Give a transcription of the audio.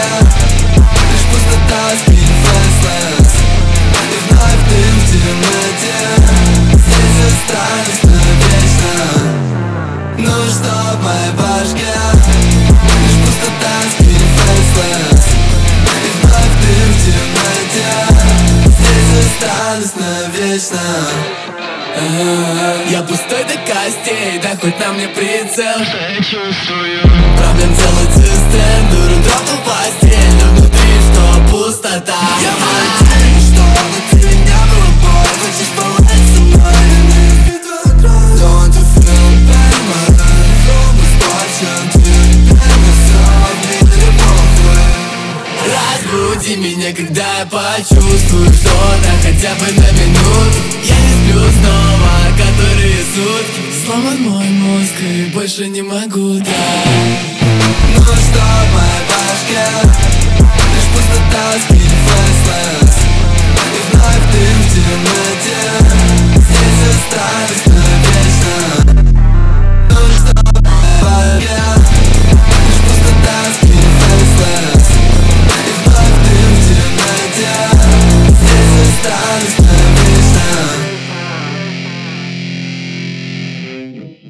Лишь пустота, spin faceless. И вновь дым в темноте. Здесь останусь навечно. Ну что в моей башке? Лишь пустота, spin faceless. И вновь дым в темноте. Здесь останусь навечно. Я пустой до костей, да хоть на мне прицел. Что я чувствую? Проблем целый цистерн, дуру дропнул в постель. Но внутри что пустота. Я надеюсь, что внутри меня было боль. Хочешь полазить со мной, я не Don't you feel pain, my life almost порчен. Теперь мне всё в мире похуй. Разбуди меня, когда я почувствую что-то, хотя бы на минуту. Я не сплю снова, которые сутки. Сломан мой мозг и больше не могу, да. Ну что в моей башке? Лишь пустота,